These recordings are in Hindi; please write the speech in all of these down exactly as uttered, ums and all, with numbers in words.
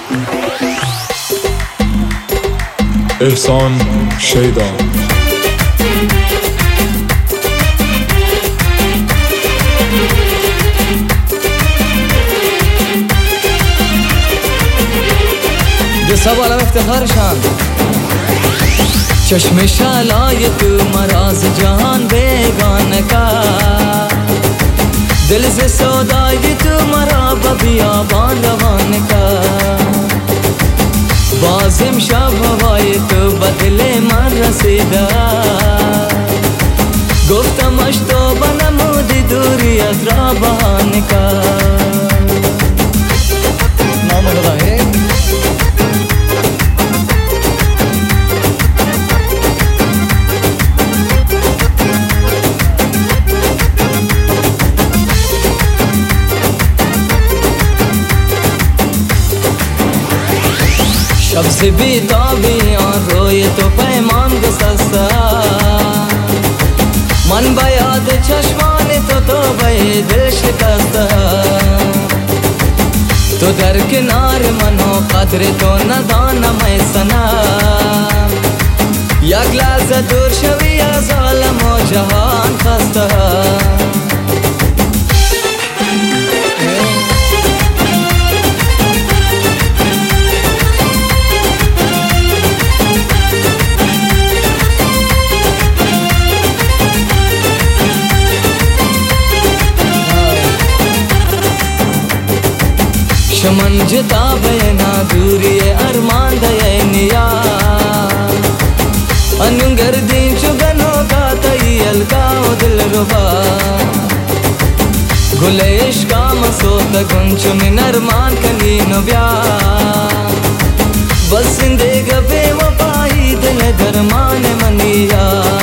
احسان شیدا. دو سب عالم افتخارشان چشم شالای تو مراز جهان بیگانه کا دل سے سودای تو مرا بیابان روان کا بازم شب هوای تو بدل من رسیده گفتمش تو بنمودی دوری از را بهانه کا نام خدای شب سے بیتابیاں روئے تو پیمان گسستا من بیاد چشمان تو تو بے دل شکستا تو در کنار منو قدر تو ندانم ای سنا یک لحظه دور شوی از عالم و جهان خستا شمن جتا بینا دوری ارمان دے نیا انگر دین چگنو کا تیل کا دل ربا گل عشقا مسوت گنچ من ارمان کنین بیا بس زندگ بے وفائی دل درمان منیا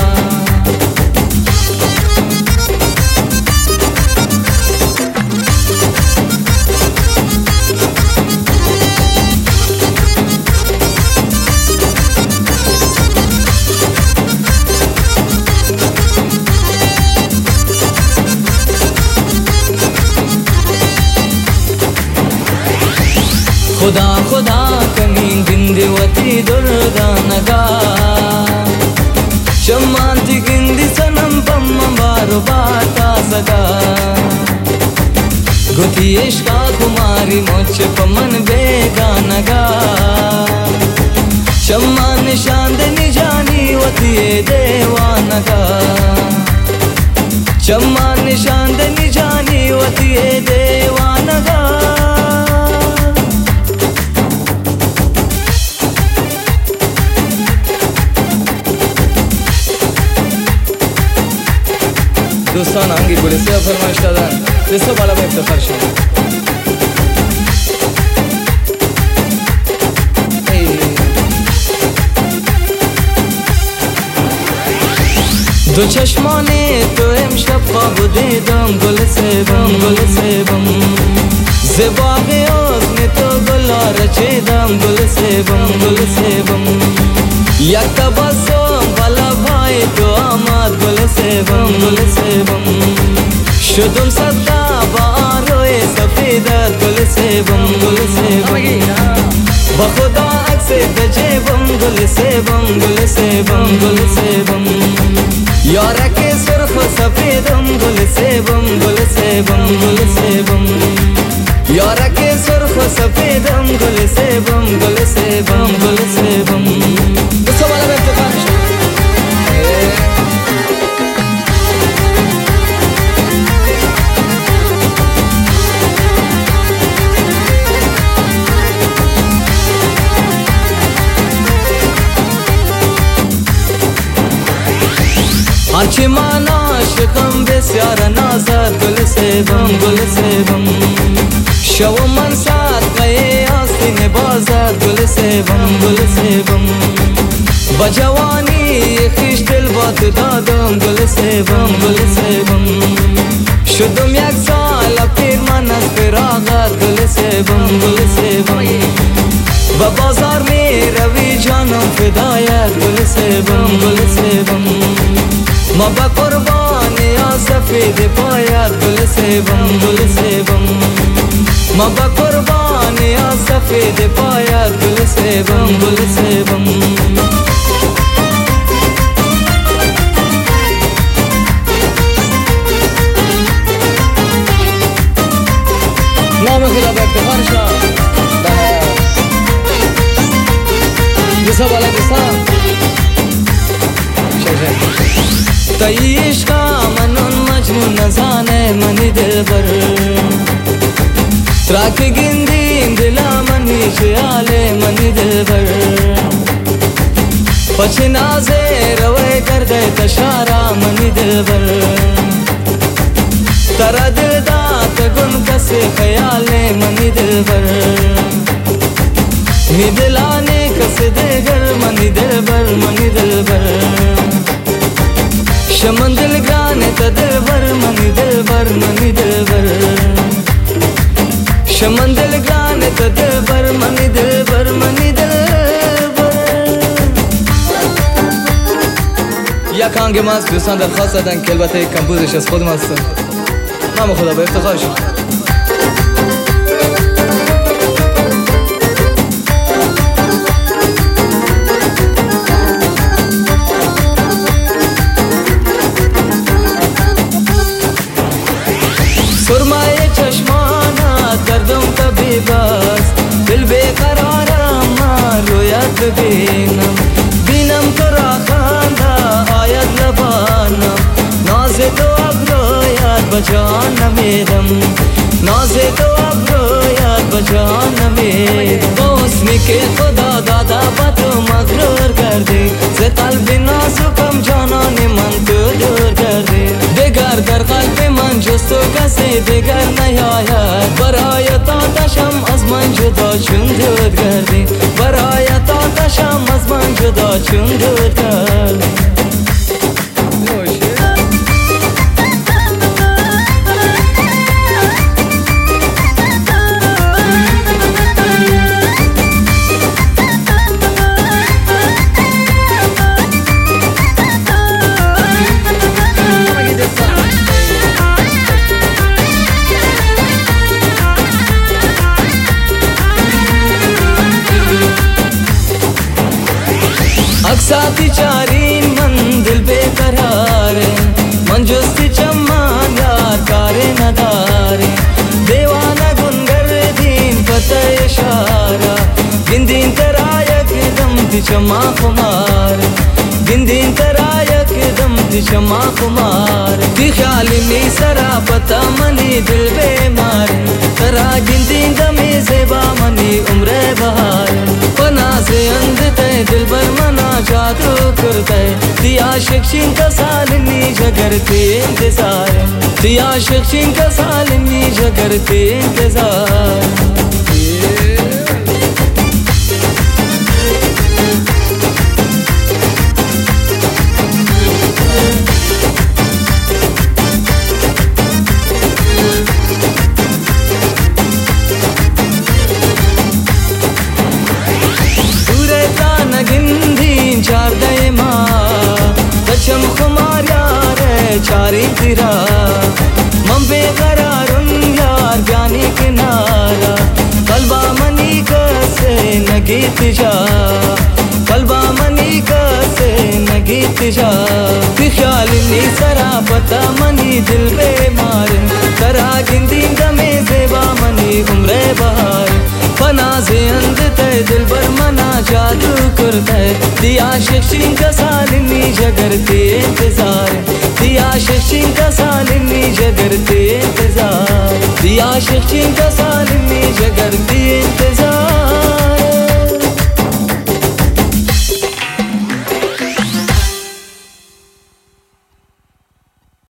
خدا خدا کنین گندی وتی دردانگا شمانتی گندی سنم پم بارو باتا سگا گتی عشقا کماری مجھ پمن بیگانگا شمان نشاند نجانی وتی دیوانگا شمان نشاند نجانی وتی دیوانگا دوستان آهنگ گلسی ها فرمایش دادن دستا بالا به افتخار شد دو چشمان تو امشب خواب دیدم گل سیبم گل سیبم زباغ حسن تو گلا رچیدم گل سیبم گل سیبم یک تبسم بالا بھائی تو آمد گل سیبم گل سیبم شدم صدا با روی سفیدت گل سیبم گل سیبم بخدا عکس بجیبم گل سیبم گل سیبم گل سیبم یارک سرخ و سفیدم گل سیبم گل سیبم گل سیبم یارک سرخ و سفیدم گل سیبم گل سیبم گل سیبم بسو بالا به افتخار شد هرچی من عاشقم بسیار نازد گل سیبم گل سیبم شو من صدقه آستین بازد گل سیبم گل سیبم با جوانی خویش دل با تو دادم گل سیبم گل سیبم شدم یک سال پیر من از فراغت گل سیبم گل سیبم و بازار می روی جانم فدایت گل سیبم گل سیبم ما با قربانی یا سفید پایت گل سیبم گل سیبم ما با قربانی या सफेद पाया गुल से बम गुल से बम नाम खुदा बेफ्तार शाह ये सब वाला किस्सा तईश का मनन मजनू न जाने मनी दिलबर त्राक गिंदी दिला मनी ख्याले मनी दिलबर पछनाजे रवे कर दे तशारा मनी दिलबर तरा दिल दात गुन कसे ख्याले मनी दिलबर नि दिलाने कसे देगर मनी दिलबर मनी दिलबर शमन दिल गाने त दिलबर मनी दिलबर मनी दिलबर शमन दिल गाने त दिलबर मनी दिलबर मनी दिलबर या کانگه ماست دوستان درخواست دادن که البته کمپوزش از خودم هستم نام خدا به افتخار شد सुरमाए चश्माना दर्दों कभी बस दिल बेकरार रोयत बेनम बीनम करा खांदा आयत लबानम नाज़े तो अब रोयत बजान मेरम नाज़े तो अब रोयत बजान मेरम उसने के खुदा दादा बातों मगरूर कर दे से कल्बी नाजुकम जाना ने मन तो दूर कर दे देगर दर कल्बी मन जस्तो कसे देगर नया बरायता दशम az man juda chun दूर कर दे बरायता दशम az man juda chun दूर कर दे अक्साती चारीन मन दिल बेकरार मन जुस्ती चम्मान यार कारे नदारे देवाना गुनगर दीन पता इशारा गिंदीन तरायक दम दी चमा खुमार गिंदीन तरायक दम दी चमा खुमार दी ख्याली मी सरा पता मनी दिल बेमार तरा गिंदीन दमी ज़ेबा मनी उम्र बहार पना से अंध ते दिल बर मना जादू करते दिया शिक्षिन का सालनी जगरते इंतजार दिया शिक्षिन का सालनी जगरते इंतजार चम खुमार यार चारी तिरा मम बेकरारुन यार जानी किनारा कल्बा मनी कसे नगी तिजा कल्बा मनी कसे नगी तिजा ख्याल नी सरा पता मनी दिल बेमार करा गिंदी दमे ज़ेबा मनी उम्र बहार फना से अंध ते दिल बर मना जादू करते दिया शिक्षिन का सालनी जगरते इंतजार दिया शिक्षिन का सालनी जगरते इंतजार दिया शिक्षिन का साल